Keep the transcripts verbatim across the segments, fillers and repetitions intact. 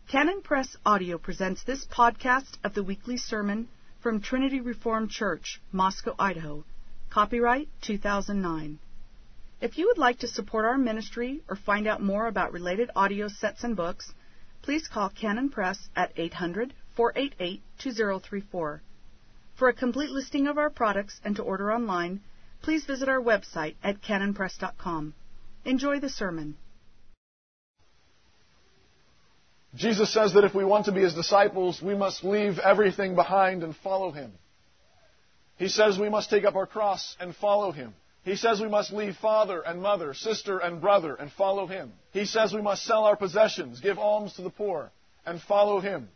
Canon Press Audio presents this podcast of the weekly sermon from Trinity Reformed Church, Moscow, Idaho. Copyright two thousand nine. If you would like to support our ministry or find out more about related audio sets and books, please call Canon Press at eight hundred, four eight eight, two zero three four. For a complete listing of our products and to order online, please visit our website at canon press dot com. Enjoy the sermon. Jesus says that if we want to be His disciples, we must leave everything behind and follow Him. He says we must take up our cross and follow Him. He says we must leave father and mother, sister and brother, and follow Him. He says we must sell our possessions, give alms to the poor, and follow Him.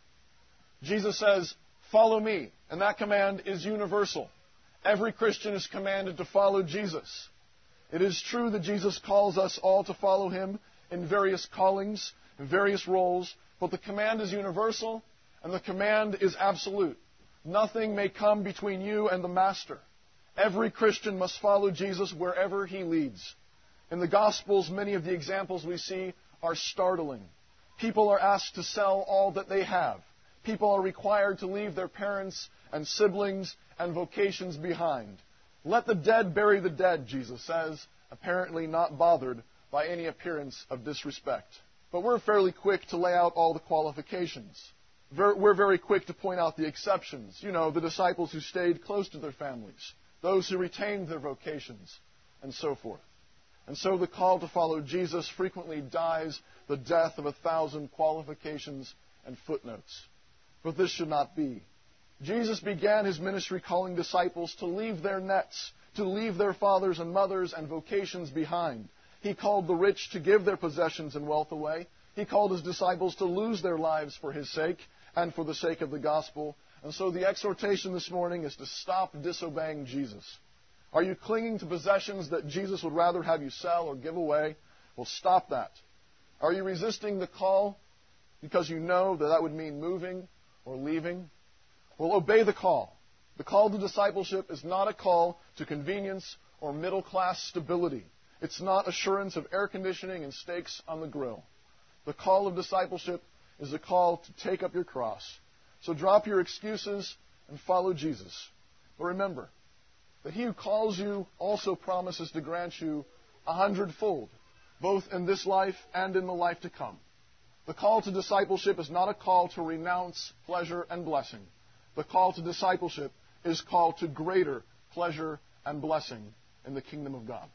Jesus says, follow me, and that command is universal. Every Christian is commanded to follow Jesus. It is true that Jesus calls us all to follow Him in various callings, in various roles, but the command is universal, and the command is absolute. Nothing may come between you and the Master. Every Christian must follow Jesus wherever He leads. In the Gospels, many of the examples we see are startling. People are asked to sell all that they have. People are required to leave their parents and siblings and vocations behind. Let the dead bury the dead, Jesus says, apparently not bothered by any appearance of disrespect. But we're fairly quick to lay out all the qualifications. We're very quick to point out the exceptions. You know, the disciples who stayed close to their families, those who retained their vocations, and so forth. And so the call to follow Jesus frequently dies the death of a thousand qualifications and footnotes. But this should not be. Jesus began His ministry calling disciples to leave their nets, to leave their fathers and mothers and vocations behind. He called the rich to give their possessions and wealth away. He called His disciples to lose their lives for His sake and for the sake of the gospel. And so the exhortation this morning is to stop disobeying Jesus. Are you clinging to possessions that Jesus would rather have you sell or give away? Well, stop that. Are you resisting the call because you know that that would mean moving or leaving? Well, obey the call. The call to discipleship is not a call to convenience or middle-class stability. It's not assurance of air conditioning and steaks on the grill. The call of discipleship is a call to take up your cross. So drop your excuses and follow Jesus. But remember that He who calls you also promises to grant you a hundredfold, both in this life and in the life to come. The call to discipleship is not a call to renounce pleasure and blessing. The call to discipleship is called to greater pleasure and blessing in the kingdom of God.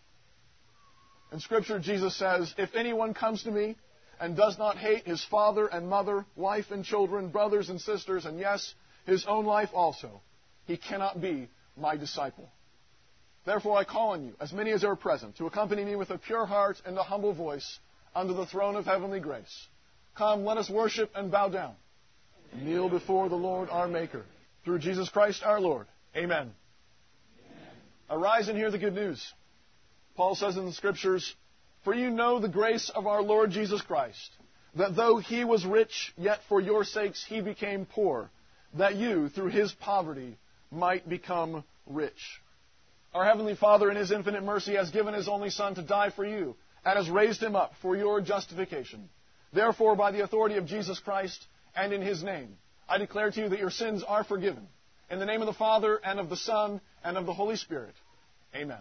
In Scripture, Jesus says, if anyone comes to me and does not hate his father and mother, wife and children, brothers and sisters, and yes, his own life also, he cannot be my disciple. Therefore I call on you, as many as are present, to accompany me with a pure heart and a humble voice under the throne of heavenly grace. Come, let us worship and bow down and kneel before the Lord our Maker. Through Jesus Christ our Lord. Amen. Amen. Arise and hear the good news. Paul says in the Scriptures, for you know the grace of our Lord Jesus Christ, that though He was rich, yet for your sakes He became poor, that you, through His poverty, might become rich. Our Heavenly Father, in His infinite mercy, has given His only Son to die for you, and has raised Him up for your justification. Therefore, by the authority of Jesus Christ, and in His name, I declare to you that your sins are forgiven. In the name of the Father, and of the Son, and of the Holy Spirit. Amen.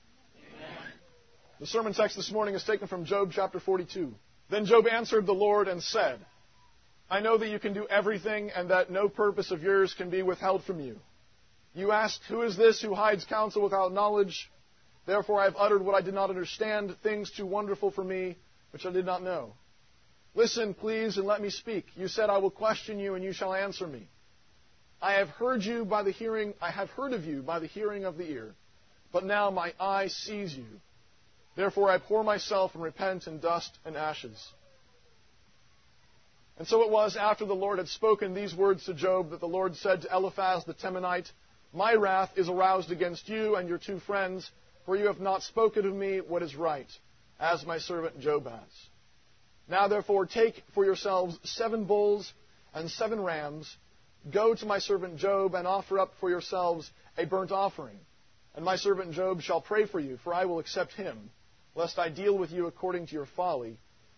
The sermon text this morning is taken from Job chapter forty-two. Then Job answered the Lord and said, I know that you can do everything and that no purpose of yours can be withheld from you. You asked, who is this who hides counsel without knowledge? Therefore I have uttered what I did not understand, things too wonderful for me, which I did not know. Listen, please, and let me speak. You said, I will question you and you shall answer me. I have heard you by the hearing, I have heard of you by the hearing of the ear, but now my eye sees you. Therefore I pour myself and repent in dust and ashes. And so it was after the Lord had spoken these words to Job that the Lord said to Eliphaz the Temanite, my wrath is aroused against you and your two friends, for you have not spoken of me what is right, as my servant Job has. Now therefore take for yourselves seven bulls and seven rams, go to my servant Job and offer up for yourselves a burnt offering. And my servant Job shall pray for you, for I will accept him, lest I deal with you according to your folly,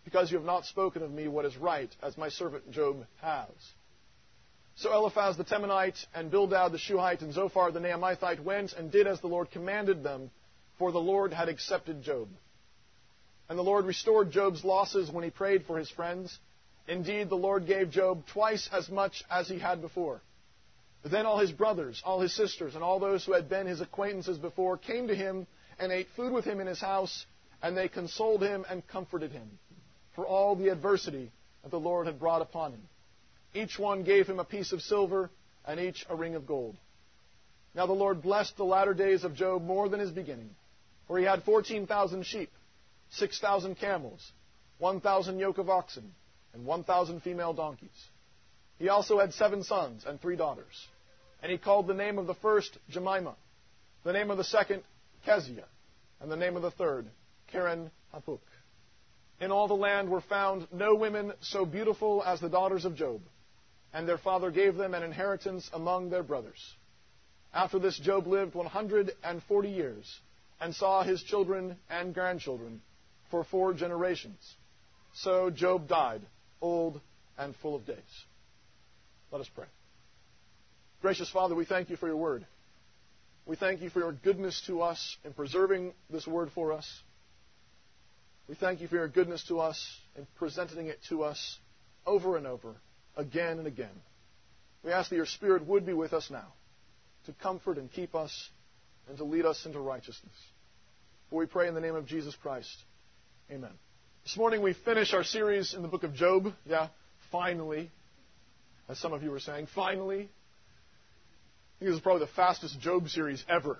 because you have not spoken of me what is right, as my servant Job has. So Eliphaz the Temanite, and Bildad the Shuhite, and Zophar the Naamathite went and did as the Lord commanded them, for the Lord had accepted Job. And the Lord restored Job's losses when he prayed for his friends. Indeed, the Lord gave Job twice as much as he had before. Then all his brothers, all his sisters, and all those who had been his acquaintances before came to him and ate food with him in his house, and they consoled him and comforted him for all the adversity that the Lord had brought upon him. Each one gave him a piece of silver, and each a ring of gold. Now the Lord blessed the latter days of Job more than his beginning, for he had fourteen thousand sheep, six thousand camels, one thousand yoke of oxen, and one thousand female donkeys. He also had seven sons and three daughters. And he called the name of the first Jemimah, the name of the second Keziah, and the name of the third Keren Hapuk. In all the land were found no women so beautiful as the daughters of Job, and their father gave them an inheritance among their brothers. After this Job lived one hundred forty years, and saw his children and grandchildren for four generations. So Job died, old and full of days. Let us pray. Gracious Father, we thank you for your word. We thank you for your goodness to us in preserving this word for us. We thank you for your goodness to us in presenting it to us over and over, again and again. We ask that your Spirit would be with us now, to comfort and keep us, and to lead us into righteousness. For we pray in the name of Jesus Christ. Amen. This morning we finish our series in the book of Job. Yeah, finally. As some of you were saying, finally. I think this is probably the fastest Job series ever.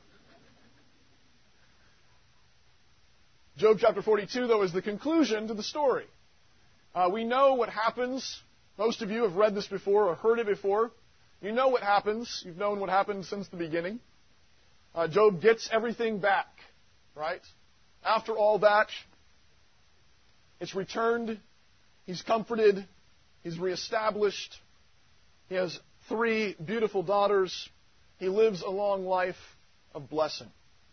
Job chapter forty-two, though, is the conclusion to the story. Uh, we know what happens. Most of you have read this before or heard it before. You know what happens. You've known what happened since the beginning. Uh, Job gets everything back, right? After all that, it's returned. He's comforted. He's reestablished. He has three beautiful daughters. He lives a long life of blessing.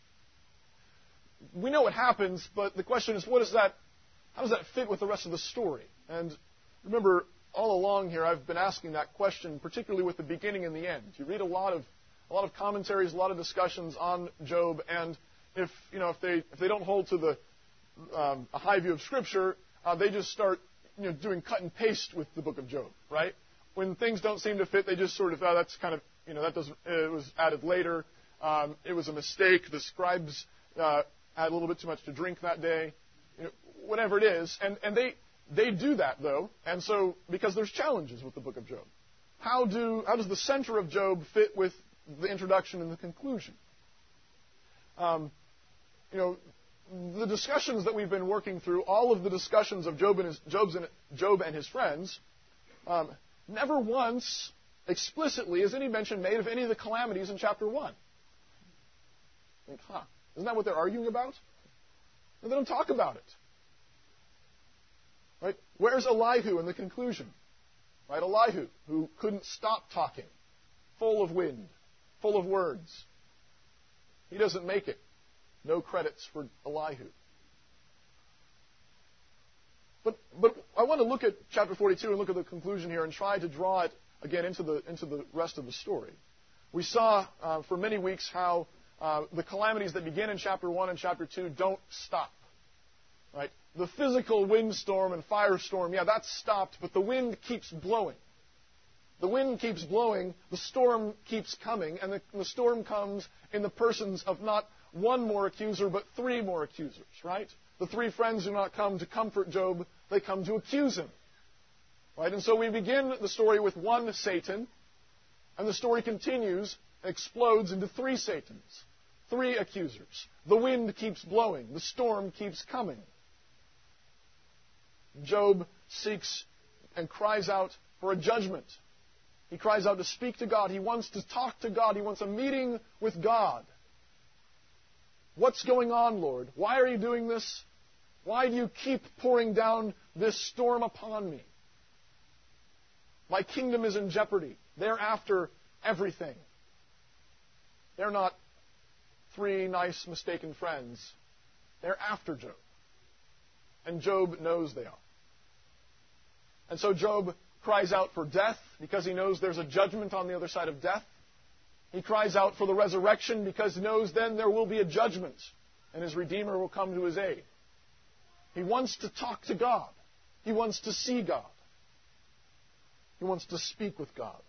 We know what happens, but the question is, what does that, how does that fit with the rest of the story? And remember, all along here, I've been asking that question, particularly with the beginning and the end. You read a lot of a lot of commentaries, a lot of discussions on Job, and if you know if they if they don't hold to the um, a high view of Scripture, uh, they just start you know doing cut and paste with the book of Job, right? When things don't seem to fit, they just sort of oh, that's kind of you know that doesn't it was added later. Um, it was a mistake. The scribes uh, had a little bit too much to drink that day. You know, whatever it is, and and they. They do that, though, and so, because there's challenges with the book of Job. How do how does the center of Job fit with the introduction and the conclusion? Um, you know, the discussions that we've been working through, all of the discussions of Job and his, Job's and, Job and his friends, um, never once explicitly is any mention made of any of the calamities in chapter one. I think, huh, isn't that what they're arguing about? And they don't talk about it. Right? Where's Elihu in the conclusion? Right? Elihu, who couldn't stop talking, full of wind, full of words. He doesn't make it. No credits for Elihu. But but I want to look at chapter forty-two and look at the conclusion here and try to draw it again into the into the rest of the story. We saw uh, for many weeks how uh, the calamities that begin in chapter one and chapter two don't stop. Right? The physical windstorm and firestorm, yeah, that's stopped, but the wind keeps blowing. The wind keeps blowing, the storm keeps coming, and the, the storm comes in the persons of not one more accuser, but three more accusers, right? The three friends do not come to comfort Job, they come to accuse him. Right? And so we begin the story with one Satan, and the story continues, explodes into three Satans, three accusers. The wind keeps blowing, the storm keeps coming. Job seeks and cries out for a judgment. He cries out to speak to God. He wants to talk to God. He wants a meeting with God. What's going on, Lord? Why are you doing this? Why do you keep pouring down this storm upon me? My kingdom is in jeopardy. They're after everything. They're not three nice, mistaken friends. They're after Job. And Job knows they are. And so Job cries out for death because he knows there's a judgment on the other side of death. He cries out for the resurrection because he knows then there will be a judgment and his Redeemer will come to his aid. He wants to talk to God. He wants to see God. He wants to speak with God.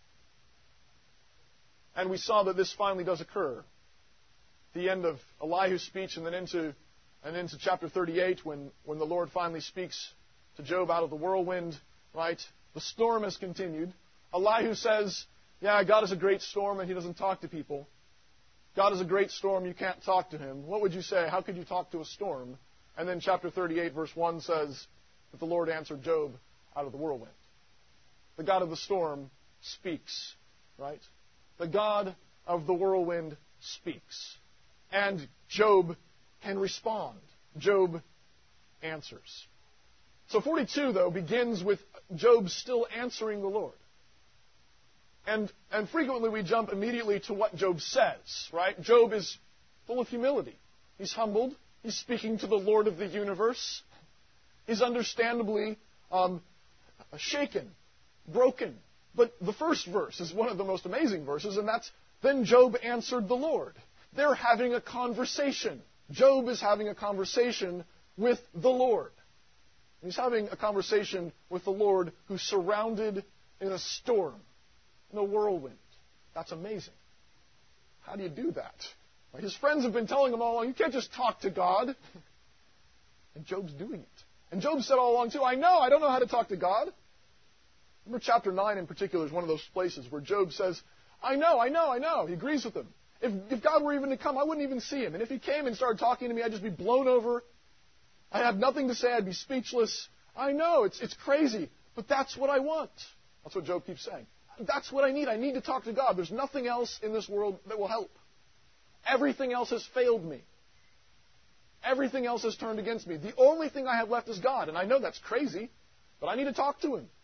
And we saw that this finally does occur. The end of Elihu's speech and then into, and into chapter thirty-eight when, when the Lord finally speaks to Job out of the whirlwind, right? The storm has continued. Elihu says, yeah, God is a great storm and he doesn't talk to people. God is a great storm, you can't talk to him. What would you say? How could you talk to a storm? And then chapter thirty-eight, verse one says that the Lord answered Job out of the whirlwind. The God of the storm speaks, right? The God of the whirlwind speaks. And Job can respond. Job answers. So forty-two, though, begins with Job still answering the Lord. And, and frequently we jump immediately to what Job says, right? Job is full of humility. He's humbled. He's speaking to the Lord of the universe. He's understandably um, shaken, broken. But the first verse is one of the most amazing verses, and that's, then Job answered the Lord. They're having a conversation. Job is having a conversation with the Lord. He's having a conversation with the Lord who's surrounded in a storm, in a whirlwind. That's amazing. How do you do that? His friends have been telling him all along, you can't just talk to God. And Job's doing it. And Job said all along, too, I know, I don't know how to talk to God. Remember chapter nine in particular is one of those places where Job says, I know, I know, I know. He agrees with him. If, if God were even to come, I wouldn't even see him. And if he came and started talking to me, I'd just be blown over. I'd have nothing to say. I'd be speechless. I know, it's, it's crazy, but that's what I want. That's what Job keeps saying. That's what I need. I need to talk to God. There's nothing else in this world that will help. Everything else has failed me. Everything else has turned against me. The only thing I have left is God. And I know that's crazy, but I need to talk to him.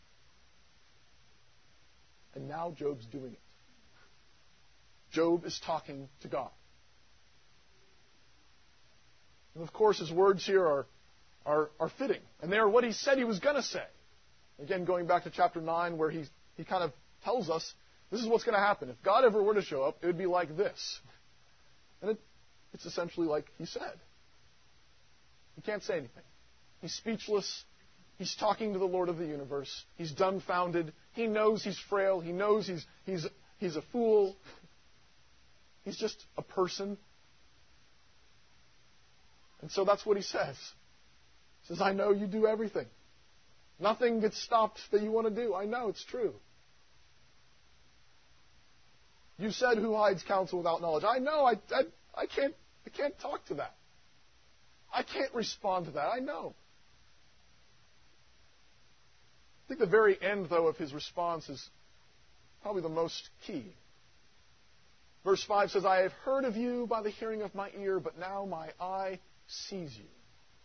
And now Job's doing it. Job is talking to God. And of course, his words here are, are, are fitting. And they are what he said he was going to say. Again, going back to chapter nine, where he, he kind of tells us, this is what's going to happen. If God ever were to show up, it would be like this. And it, it's essentially like he said. He can't say anything. He's speechless. He's talking to the Lord of the universe. He's dumbfounded. He knows he's frail. He knows he's, he's, he's a fool. He's just a person. And so that's what he says. He says, I know you do everything. Nothing gets stopped that you want to do. I know, it's true. You said, who hides counsel without knowledge? I know, I, I, I, can't, I can't talk to that. I can't respond to that. I know. I think the very end, though, of his response is probably the most key. Verse five says, I have heard of you by the hearing of my ear, but now my eye sees you.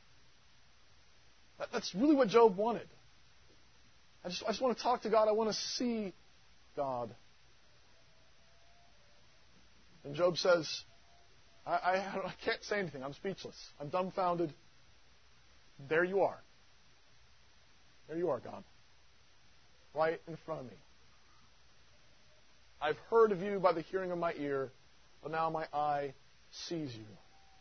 That, that's really what Job wanted. I just, I just want to talk to God. I want to see God. And Job says, I, I, I can't say anything. I'm speechless. I'm dumbfounded. There you are. There you are, God. Right in front of me. I've heard of you by the hearing of my ear, but now my eye sees you.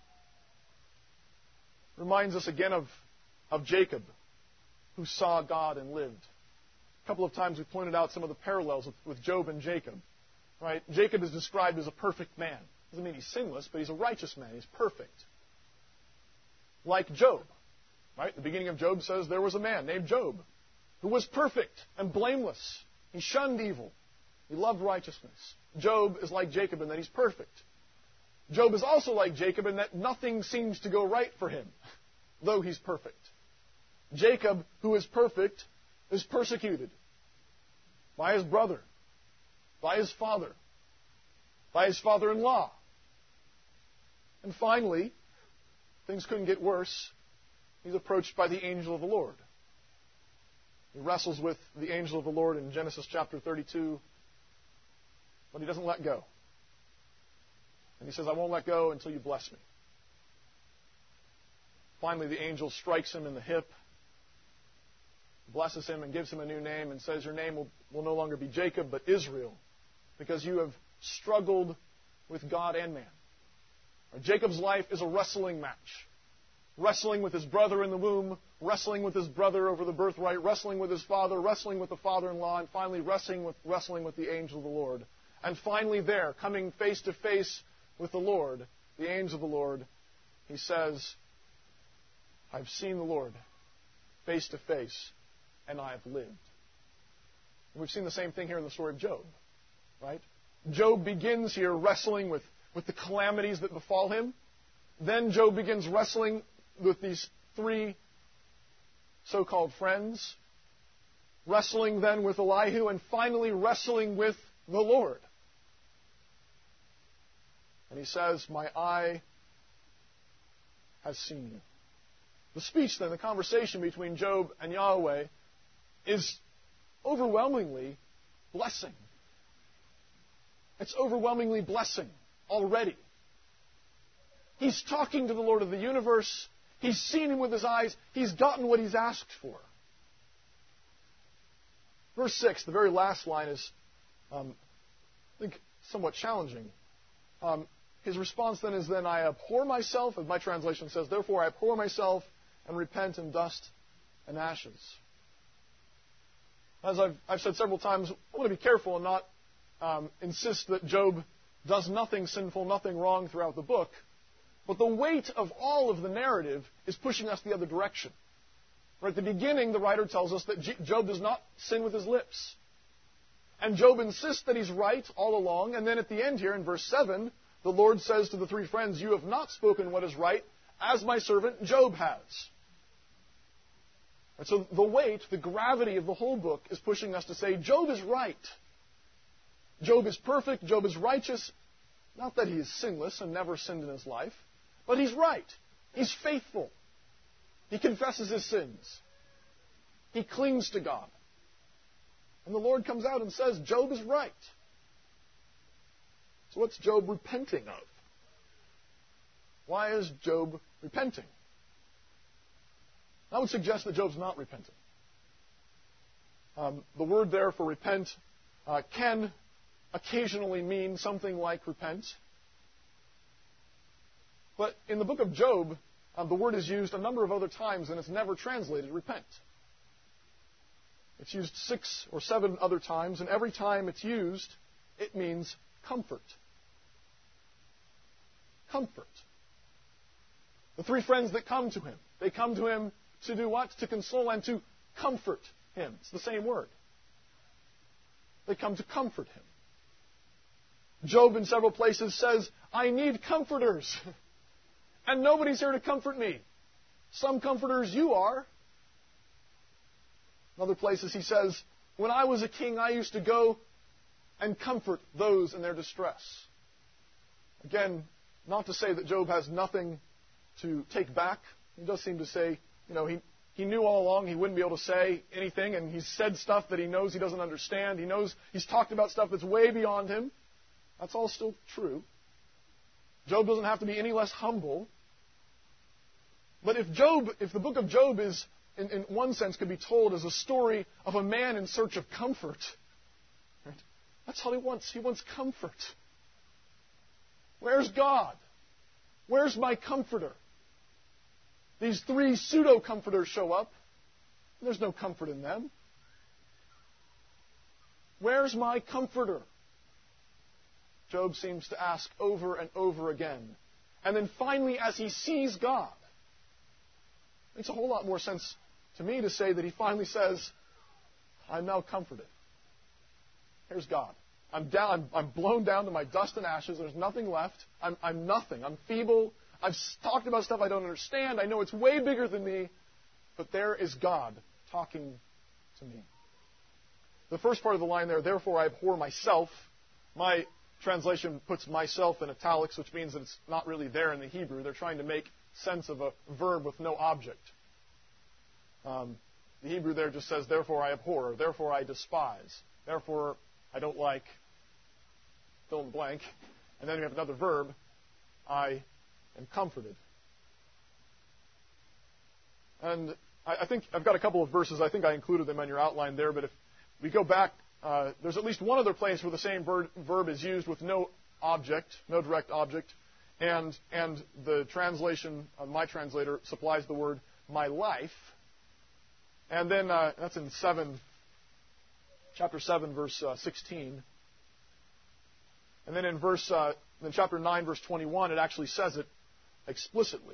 Reminds us again of, of Jacob, who saw God and lived. A couple of times we pointed out some of the parallels with, with Job and Jacob. Right? Jacob is described as a perfect man. Doesn't mean he's sinless, but he's a righteous man. He's perfect. Like Job. Right? The beginning of Job says there was a man named Job who was perfect and blameless. He shunned evil. He loved righteousness. Job is like Jacob in that he's perfect. Job is also like Jacob in that nothing seems to go right for him, though he's perfect. Jacob, who is perfect, is persecuted by his brother, by his father, by his father-in-law. And finally, things couldn't get worse. He's approached by the angel of the Lord. He wrestles with the angel of the Lord in Genesis chapter thirty-two, but he doesn't let go. And he says, I won't let go until you bless me. Finally, the angel strikes him in the hip, blesses him and gives him a new name and says, your name will, will no longer be Jacob, but Israel, because you have struggled with God and man. Jacob's life is a wrestling match. Wrestling with his brother in the womb, wrestling with his brother over the birthright, wrestling with his father, wrestling with the father-in-law, and finally wrestling with, wrestling with the angel of the Lord. And finally there, coming face to face with the Lord, the angel of the Lord, he says, I've seen the Lord face to face, and I have lived. And we've seen the same thing here in the story of Job, right? Job begins here wrestling with, with the calamities that befall him. Then Job begins wrestling with these three so-called friends, wrestling then with Elihu, and finally wrestling with the Lord. And he says, my eye has seen you. The speech then, the conversation between Job and Yahweh is overwhelmingly blessing. It's overwhelmingly blessing already. He's talking to the Lord of the universe. He's seen him with his eyes. He's gotten what he's asked for. Verse six, the very last line is, um, I think, somewhat challenging. Um, his response then is, then I abhor myself, as my translation says, therefore I abhor myself and repent in dust and ashes. As I've, I've said several times, I want to be careful and not um, insist that Job does nothing sinful, nothing wrong throughout the book. But the weight of all of the narrative is pushing us the other direction. Right, at the beginning, the writer tells us that Job does not sin with his lips. And Job insists that he's right all along. And then at the end here, in verse seven, the Lord says to the three friends, you have not spoken what is right, as my servant Job has. And so the weight, the gravity of the whole book is pushing us to say, Job is right. Job is perfect. Job is righteous. Not that he is sinless and never sinned in his life. But he's right. He's faithful. He confesses his sins. He clings to God. And the Lord comes out and says, Job is right. So what's Job repenting of? Why is Job repenting? I would suggest that Job's not repenting. Um, the word there for repent uh, can occasionally mean something like repent. But in the book of Job, um, the word is used a number of other times, and it's never translated repent. It's used six or seven other times, and every time it's used, it means comfort. Comfort. The three friends that come to him, they come to him to do what? To console and to comfort him. It's the same word. They come to comfort him. Job in several places says, I need comforters. And nobody's here to comfort me. Some comforters you are. In other places he says, when I was a king, I used to go and comfort those in their distress. Again, not to say that Job has nothing to take back. He does seem to say, you know, he, he knew all along he wouldn't be able to say anything, and he's said stuff that he knows he doesn't understand. He knows he's talked about stuff that's way beyond him. That's all still true. Job doesn't have to be any less humble. But if Job, if the book of Job is, in, in one sense, could be told as a story of a man in search of comfort, right? That's all he wants. He wants comfort. Where's God? Where's my comforter? These three pseudo-comforters show up. There's no comfort in them. Where's my comforter? Job seems to ask over and over again. And then finally, as he sees God, it makes a whole lot more sense to me to say that he finally says, I'm now comforted. Here's God. I'm down. I'm, I'm blown down to my dust and ashes. There's nothing left. I'm, I'm nothing. I'm feeble. I've talked about stuff I don't understand. I know it's way bigger than me. But there is God talking to me. The first part of the line there, therefore I abhor myself. My translation puts myself in italics, which means that it's not really there in the Hebrew. They're trying to make sense of a verb with no object. Um, the Hebrew there just says, therefore I abhor, or therefore I despise, therefore I don't like, fill in the blank. And then we have another verb, I am comforted. And I, I think I've got a couple of verses. I think I included them on your outline there. But if we go back, uh, there's at least one other place where the same verb, verb is used with no object, no direct object. And, and the translation, uh, my translator, supplies the word my life. And then uh, that's in seven, chapter seven, verse uh, sixteen. And then in verse, uh, in chapter nine, verse twenty-one, it actually says it explicitly.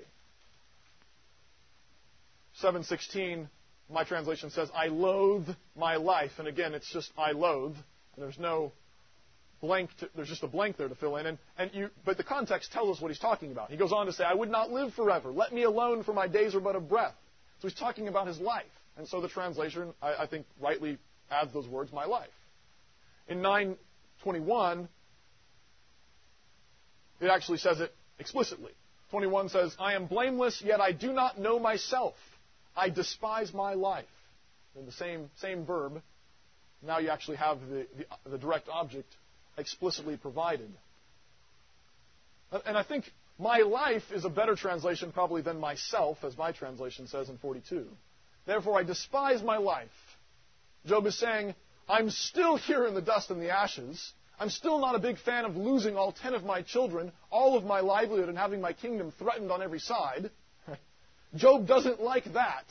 seven sixteen, my translation says, I loathe my life. And again, it's just I loathe. And there's no blank. To, there's just a blank there to fill in. And, and you, but the context tells us what he's talking about. He goes on to say, I would not live forever. Let me alone, for my days are but a breath. So he's talking about his life. And so the translation, I, I think, rightly adds those words, my life. In nine twenty-one, it actually says it explicitly. twenty-one says, I am blameless, yet I do not know myself. I despise my life. In the same, same verb, now you actually have the, the, the direct object explicitly provided. And I think my life is a better translation probably than myself, as my translation says in forty-two. Therefore, I despise my life. Job is saying, I'm still here in the dust and the ashes. I'm still not a big fan of losing all ten of my children, all of my livelihood, and having my kingdom threatened on every side. Job doesn't like that.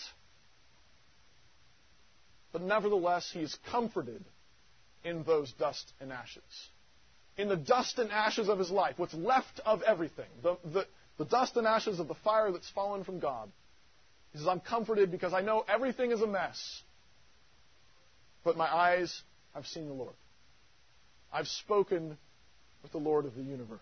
But nevertheless, he is comforted in those dust and ashes. In the dust and ashes of his life, what's left of everything, the, the, the dust and ashes of the fire that's fallen from God. He says, I'm comforted because I know everything is a mess. But my eyes have seen the Lord. I've spoken with the Lord of the universe.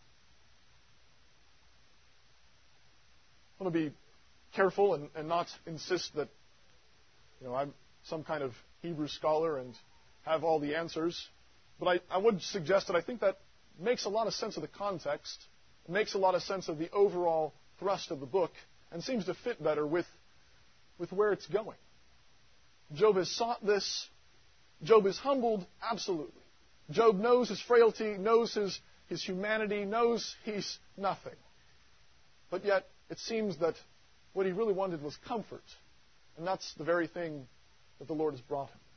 I want to be careful and, and not insist that, you know, I'm some kind of Hebrew scholar and have all the answers. But I, I would suggest that I think that makes a lot of sense of the context. It makes a lot of sense of the overall thrust of the book and seems to fit better with, with where it's going. Job has sought this. Job is humbled, absolutely. Job knows his frailty, knows his, his humanity, knows he's nothing. But yet, it seems that what he really wanted was comfort. And that's the very thing that the Lord has brought him.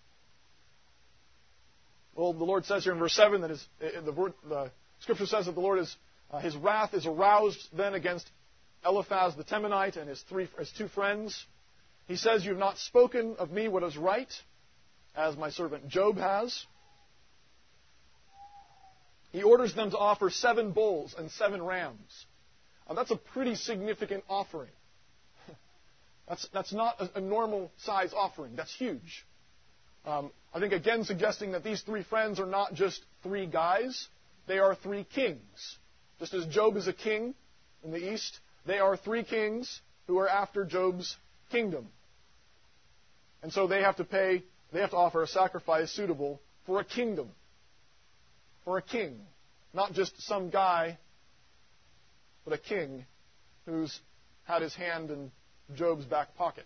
Well, the Lord says here in verse seven that his, the, word, the Scripture says that the Lord is, uh, his wrath is aroused then against Eliphaz the Temanite and his, three, his two friends. He says, you have not spoken of me what is right, as my servant Job has. He orders them to offer seven bulls and seven rams. Now, that's a pretty significant offering. That's, that's not a, a normal size offering. That's huge. Um, I think, again, suggesting that these three friends are not just three guys. They are three kings. Just as Job is a king in the east, they are three kings who are after Job's kingdom. And so they have to pay, they have to offer a sacrifice suitable for a kingdom, for a king. Not just some guy, but a king who's had his hand in Job's back pocket.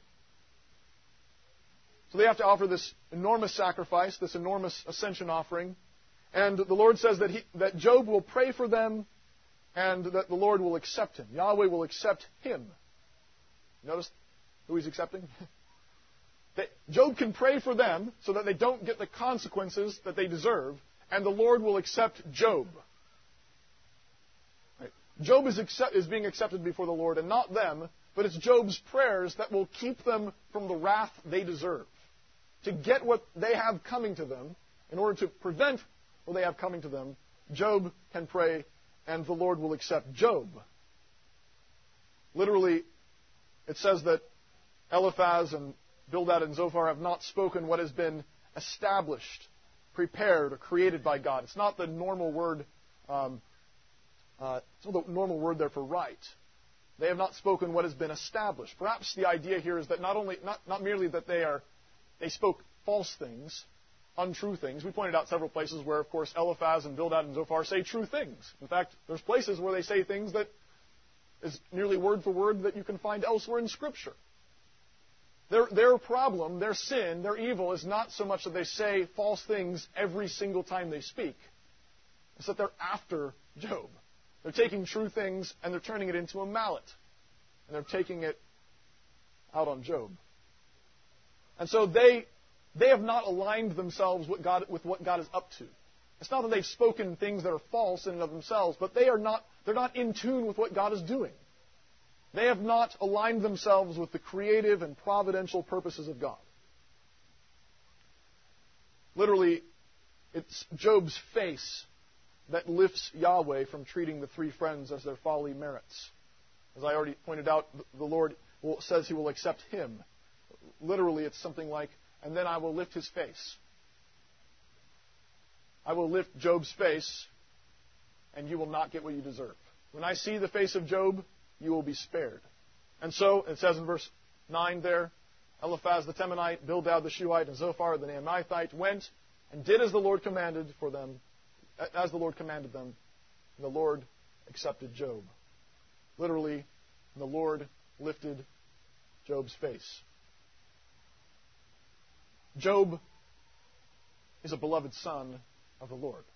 So they have to offer this enormous sacrifice, this enormous ascension offering. And the Lord says that, he, that Job will pray for them and that the Lord will accept him. Yahweh will accept him. Notice who he's accepting? That Job can pray for them so that they don't get the consequences that they deserve, and the Lord will accept Job. Right? Job is, accept, is being accepted before the Lord, and not them, but it's Job's prayers that will keep them from the wrath they deserve. To get what they have coming to them, in order to prevent what they have coming to them, Job can pray, and the Lord will accept Job. Literally, it says that Eliphaz and Bildad and Zophar have not spoken what has been established, prepared, or created by God. It's not the normal word. Um, uh, it's not the normal word there for right. They have not spoken what has been established. Perhaps the idea here is that not only, not, not merely that they are, they spoke false things, untrue things. We pointed out several places where, of course, Eliphaz and Bildad and Zophar say true things. In fact, there's places where they say things that is nearly word for word that you can find elsewhere in Scripture. Their, their problem, their sin, their evil is not so much that they say false things every single time they speak. It's that they're after Job. They're taking true things and they're turning it into a mallet. And they're taking it out on Job. And so they they have not aligned themselves with God with what God is up to. It's not that they've spoken things that are false in and of themselves, but they are not they're not in tune with what God is doing. They have not aligned themselves with the creative and providential purposes of God. Literally, it's Job's face that lifts Yahweh from treating the three friends as their folly merits. As I already pointed out, the Lord will, says He will accept him. Literally, it's something like, and then I will lift his face. I will lift Job's face, and you will not get what you deserve. When I see the face of Job, you will be spared. And so, it says in verse nine there, Eliphaz the Temanite, Bildad the Shuhite, and Zophar the Naamathite went and did as the Lord commanded for them, as the Lord commanded them. And the Lord accepted Job. Literally, the Lord lifted Job's face. Job is a beloved son of the Lord.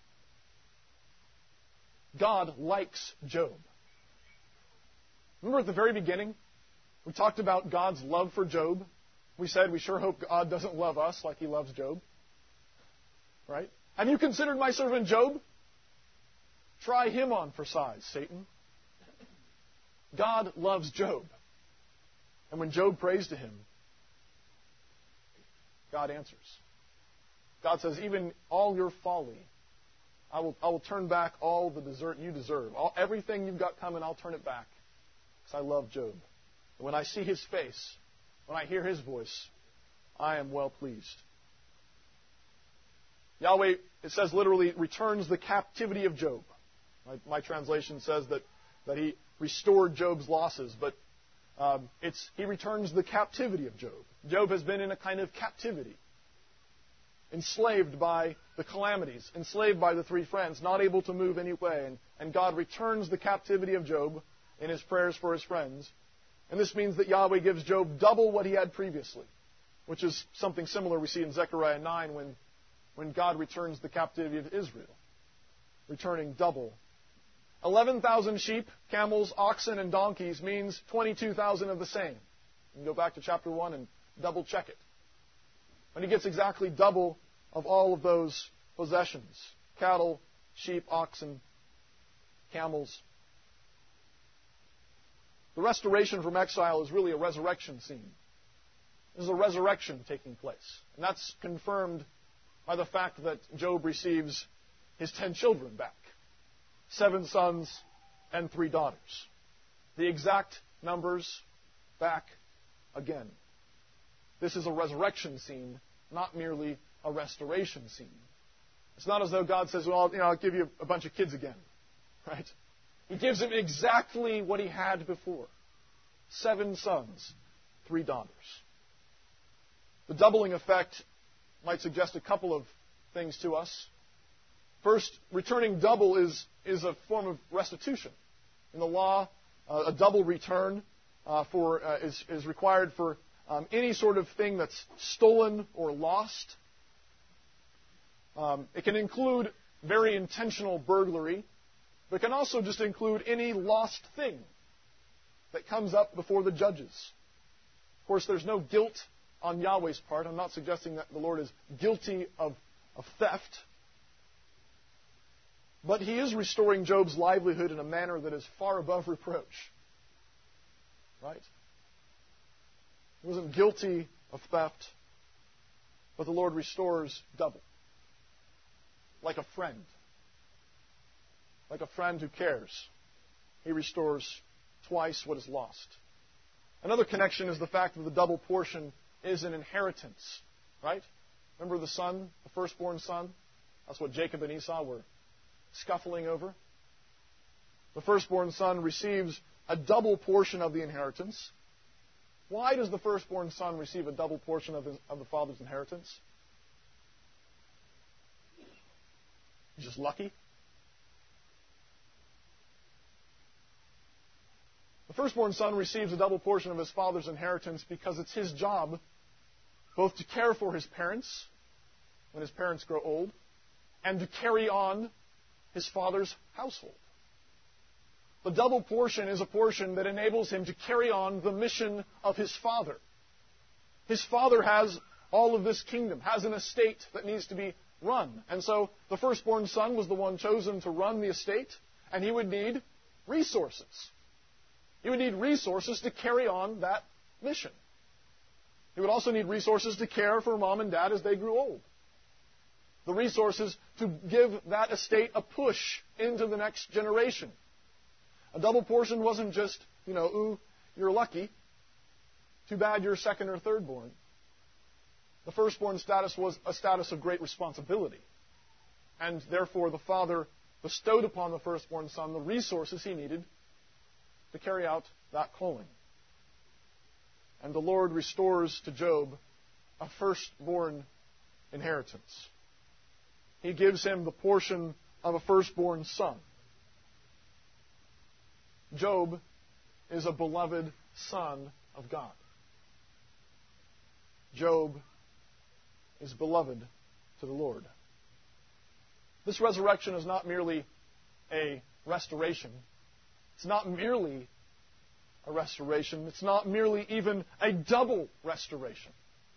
God likes Job. Remember at the very beginning, we talked about God's love for Job. We said we sure hope God doesn't love us like He loves Job. Right? Have you considered my servant Job? Try him on for size, Satan. God loves Job. And when Job prays to Him, God answers. God says, even all your folly, I will, I will turn back all the desert you deserve. All, everything you've got coming, I'll turn it back. Because I love Job. And when I see his face, when I hear his voice, I am well pleased. Yahweh, it says literally, returns the captivity of Job. My, my translation says that, that he restored Job's losses, but um, it's he returns the captivity of Job. Job has been in a kind of captivity, enslaved by the calamities, enslaved by the three friends, not able to move any way. And, and God returns the captivity of Job in his prayers for his friends. And this means that Yahweh gives Job double what he had previously, which is something similar we see in Zechariah nine when, when God returns the captivity of Israel, returning double. eleven thousand sheep, camels, oxen, and donkeys means twenty-two thousand of the same. You can go back to chapter one and double check it. And he gets exactly double of all of those possessions. Cattle, sheep, oxen, camels. The restoration from exile is really a resurrection scene. There's a resurrection taking place. And that's confirmed by the fact that Job receives his ten children back. Seven sons and three daughters. The exact numbers back again. This is a resurrection scene, not merely a restoration scene. It's not as though God says, well, you know, I'll give you a bunch of kids again. Right? He gives him exactly what he had before. Seven sons, three daughters. The doubling effect might suggest a couple of things to us. First, returning double is, is a form of restitution. In the law, uh, a double return uh, for uh, is, is required for um, any sort of thing that's stolen or lost. Um, it can include very intentional burglary, but it can also just include any lost thing that comes up before the judges. Of course, there's no guilt on Yahweh's part. I'm not suggesting that the Lord is guilty of, of theft. But He is restoring Job's livelihood in a manner that is far above reproach. Right? He wasn't guilty of theft, but the Lord restores double. Like a friend. Like a friend who cares. He restores twice what is lost. Another connection is the fact that the double portion is an inheritance. Right? Remember the son, the firstborn son? That's what Jacob and Esau were scuffling over. The firstborn son receives a double portion of the inheritance. Why does the firstborn son receive a double portion of, his, of the father's inheritance? He's just lucky. The firstborn son receives a double portion of his father's inheritance because it's his job both to care for his parents when his parents grow old and to carry on his father's household. The double portion is a portion that enables him to carry on the mission of his father. His father has all of this kingdom, has an estate that needs to be run. And so the firstborn son was the one chosen to run the estate, and he would need resources. He would need resources to carry on that mission. He would also need resources to care for mom and dad as they grew old. The resources to give that estate a push into the next generation. A double portion wasn't just, you know, ooh, you're lucky. Too bad you're second or third born. The firstborn status was a status of great responsibility. And therefore the father bestowed upon the firstborn son the resources he needed to carry out that calling. And the Lord restores to Job a firstborn inheritance. He gives him the portion of a firstborn son. Job is a beloved son of God. Job is beloved to the Lord. This resurrection is not merely a restoration. It's not merely a restoration. It's not merely even a double restoration.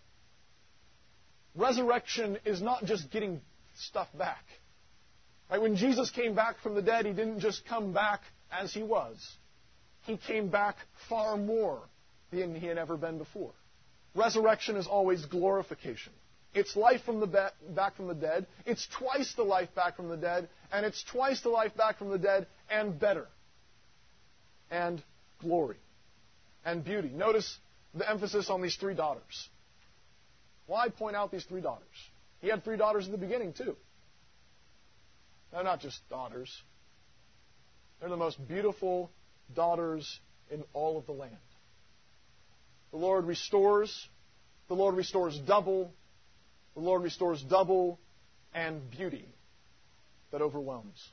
Resurrection is not just getting stuff back. Right? When Jesus came back from the dead, He didn't just come back as He was. He came back far more than He had ever been before. Resurrection is always glorification. It's life from the be- back from the dead. It's twice the life back from the dead. And it's twice the life back from the dead and better. And glory. And beauty. Notice the emphasis on these three daughters. Why point out these three daughters? He had three daughters in the beginning, too. They're not just daughters. They're the most beautiful daughters in all of the land. The Lord restores. The Lord restores double. The Lord restores double and beauty that overwhelms.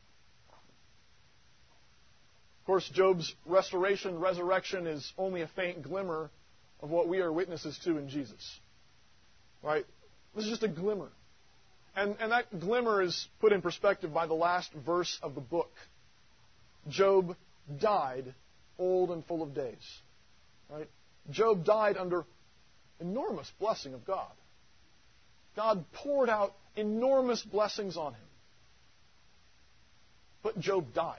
Of course, Job's restoration, resurrection is only a faint glimmer of what we are witnesses to in Jesus. Right? This is just a glimmer. And, and that glimmer is put in perspective by the last verse of the book. Job died old and full of days. Right? Job died under enormous blessing of God. God poured out enormous blessings on him. But Job died.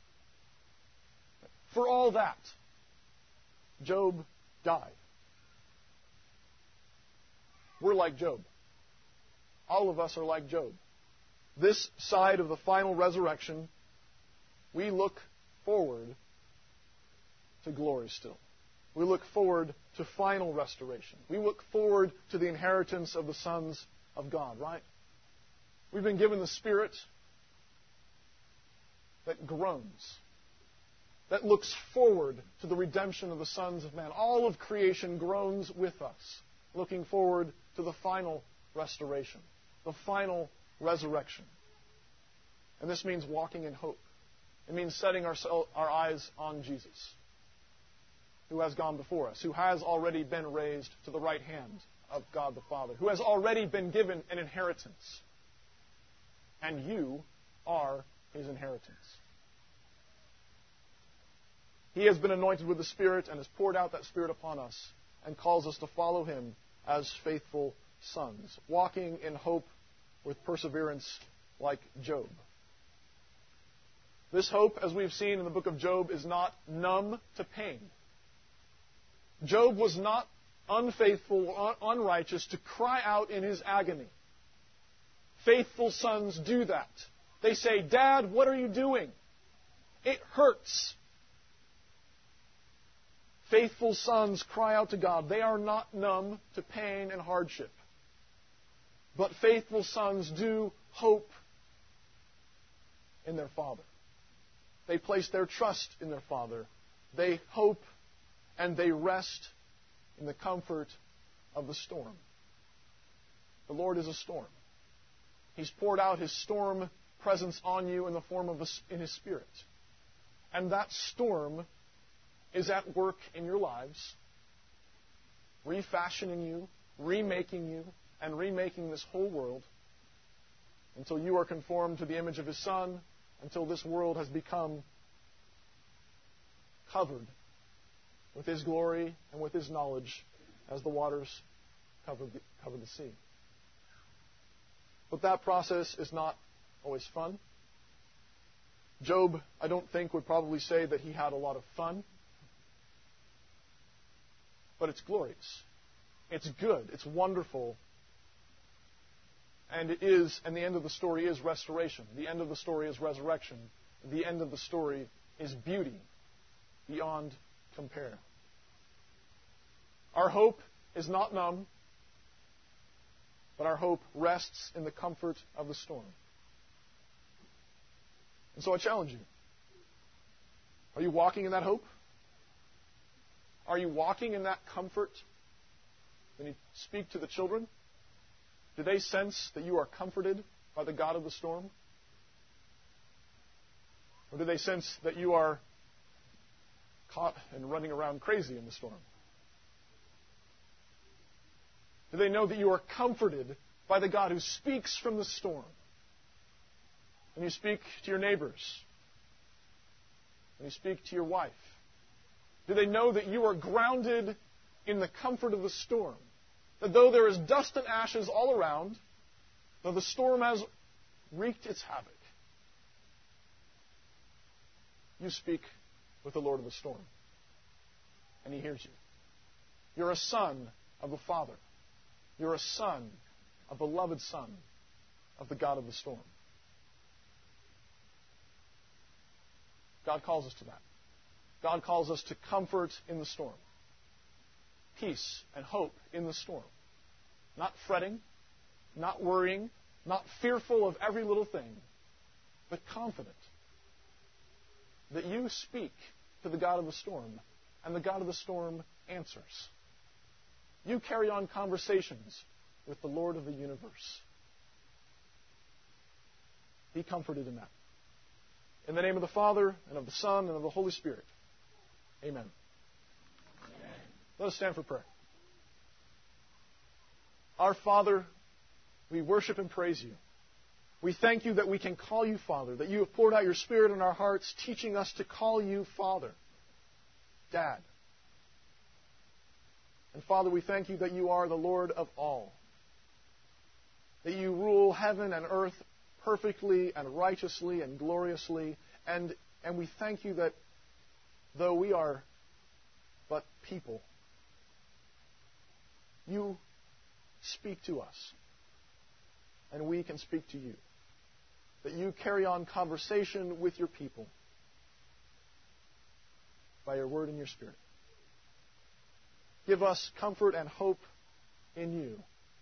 For all that, Job died. We're like Job. All of us are like Job. This side of the final resurrection, we look forward to glory still. We look forward to final restoration. We look forward to the inheritance of the sons of God, right? We've been given the Spirit that groans, that looks forward to the redemption of the sons of man. All of creation groans with us, looking forward to the final restoration, the final resurrection. And this means walking in hope. It means setting our, our eyes on Jesus, who has gone before us, who has already been raised to the right hand of God the Father, who has already been given an inheritance. And you are His inheritance. He has been anointed with the Spirit and has poured out that Spirit upon us and calls us to follow Him as faithful sons, walking in hope with perseverance like Job. This hope, as we've seen in the book of Job, is not numb to pain. Job was not unfaithful or unrighteous to cry out in his agony. Faithful sons do that. They say, "Dad, what are you doing? It hurts." Faithful sons cry out to God. They are not numb to pain and hardship. But faithful sons do hope in their Father. They place their trust in their Father. They hope and they rest in the comfort of the storm. The Lord is a storm. He's poured out His storm presence on you in the form of a, in His Spirit. And that storm is at work in your lives, refashioning you, remaking you, and remaking this whole world until you are conformed to the image of His Son, until this world has become covered with His glory and with His knowledge as the waters covered the, covered the sea. But that process is not always fun. Job, I don't think, would probably say that he had a lot of fun. But it's glorious. It's good. It's wonderful. And it is, and the end of the story is restoration. The end of the story is resurrection. The end of the story is beauty beyond compare. Our hope is not numb, but our hope rests in the comfort of the storm. And so I challenge you. Are you walking in that hope? Are you walking in that comfort? When you speak to the children, do they sense that you are comforted by the God of the storm? Or do they sense that you are caught and running around crazy in the storm? Do they know that you are comforted by the God who speaks from the storm? When you speak to your neighbors, when you speak to your wife, do they know that you are grounded in the comfort of the storm? That though there is dust and ashes all around, though the storm has wreaked its havoc, you speak with the Lord of the storm, and He hears you. You're a son of the Father. You're a son, a beloved son of the God of the storm. God calls us to that. God calls us to comfort in the storm. Peace and hope in the storm. Not fretting, not worrying, not fearful of every little thing, but confident that you speak to the God of the storm, and the God of the storm answers. You carry on conversations with the Lord of the universe. Be comforted in that. In the name of the Father, and of the Son, and of the Holy Spirit. Amen. Amen. Let us stand for prayer. Our Father, we worship and praise You. We thank You that we can call You Father, that You have poured out Your Spirit in our hearts, teaching us to call You Father, Dad. And Father, we thank You that You are the Lord of all, that You rule heaven and earth perfectly and righteously and gloriously, and, and we thank You that though we are but people, You speak to us, and we can speak to You. That You carry on conversation with Your people by Your Word and Your Spirit. Give us comfort and hope in You.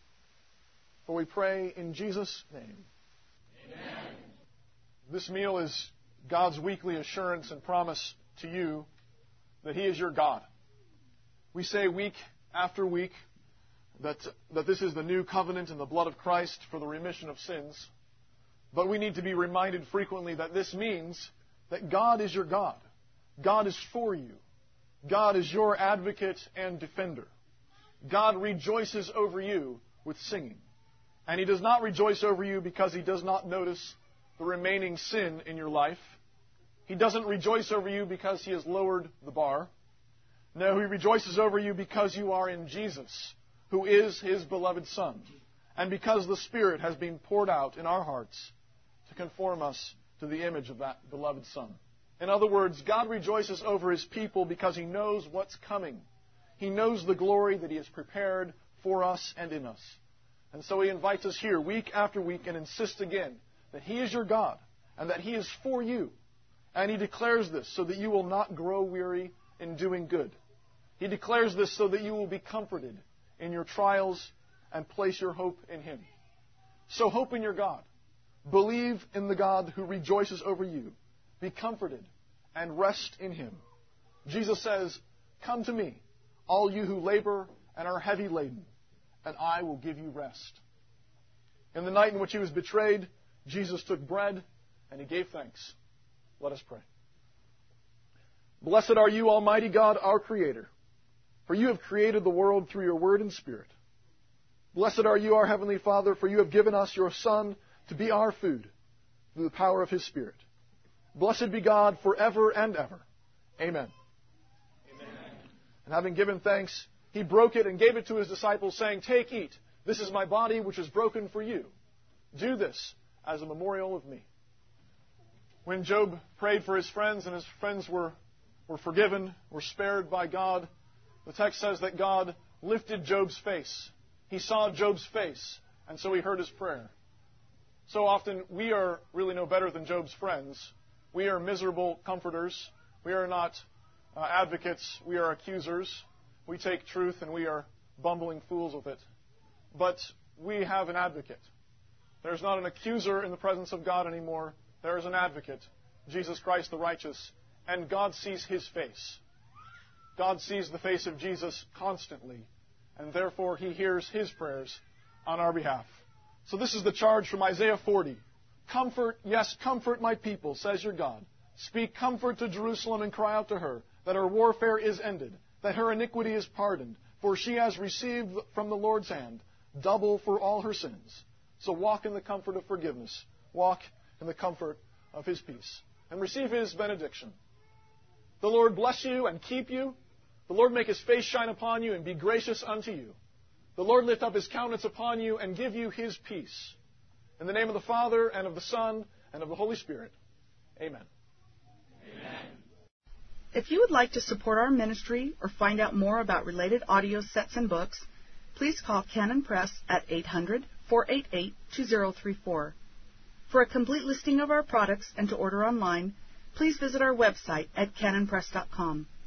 For we pray in Jesus' name. Amen. This meal is God's weekly assurance and promise to you that He is your God. We say week after week that, that this is the new covenant in the blood of Christ for the remission of sins. But we need to be reminded frequently that this means that God is your God. God is for you. God is your advocate and defender. God rejoices over you with singing. And He does not rejoice over you because He does not notice the remaining sin in your life. He doesn't rejoice over you because He has lowered the bar. No, He rejoices over you because you are in Jesus, who is His beloved Son, and because the Spirit has been poured out in our hearts to conform us to the image of that beloved Son. In other words, God rejoices over His people because He knows what's coming. He knows the glory that He has prepared for us and in us. And so He invites us here week after week and insists again that He is your God and that He is for you. And He declares this so that you will not grow weary in doing good. He declares this so that you will be comforted in your trials and place your hope in Him. So hope in your God. Believe in the God who rejoices over you. Be comforted and rest in Him. Jesus says, "Come to me, all you who labor and are heavy laden, and I will give you rest." In the night in which He was betrayed, Jesus took bread and He gave thanks. Let us pray. Blessed are You, Almighty God, our Creator, for You have created the world through Your Word and Spirit. Blessed are You, our Heavenly Father, for You have given us Your Son to be our food through the power of His Spirit. Blessed be God forever and ever. Amen. Amen. And having given thanks, He broke it and gave it to His disciples, saying, "Take, eat. This is my body, which is broken for you. Do this as a memorial of me." When Job prayed for his friends and his friends were, were forgiven, were spared by God, the text says that God lifted Job's face. He saw Job's face, and so He heard his prayer. So often we are really no better than Job's friends. We are miserable comforters. We are not uh, advocates. We are accusers. We take truth and we are bumbling fools with it. But we have an advocate. There's not an accuser in the presence of God anymore. There is an advocate, Jesus Christ the righteous, and God sees His face. God sees the face of Jesus constantly, and therefore He hears His prayers on our behalf. So this is the charge from Isaiah forty. "Comfort, yes, comfort my people, says your God. Speak comfort to Jerusalem and cry out to her that her warfare is ended, that her iniquity is pardoned, for she has received from the Lord's hand double for all her sins." So walk in the comfort of forgiveness. Walk in the comfort of His peace. And receive His benediction. "The Lord bless you and keep you. The Lord make His face shine upon you and be gracious unto you. The Lord lift up His countenance upon you and give you His peace. In the name of the Father, and of the Son, and of the Holy Spirit. Amen." Amen. If you would like to support our ministry or find out more about related audio sets and books, please call Canon Press at eight hundred, four eight eight, two zero three four. For a complete listing of our products and to order online, please visit our website at canon press dot com.